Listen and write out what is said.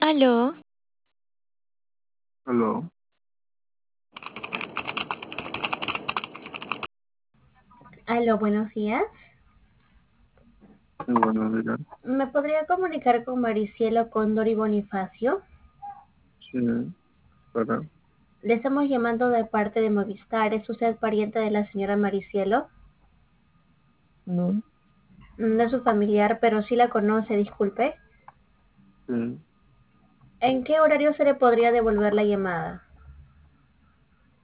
Aló, Aló, Aló, buenos días. muy buenos días. ¿Me podría comunicar con Maricielo Cóndor y Bonifacio? Sí, para, Le estamos llamando de parte de Movistar. ¿Es usted pariente de la señora Maricielo? no, No es su familiar, pero sí la conoce, disculpe. sí, ¿En qué horario se le podría devolver la llamada?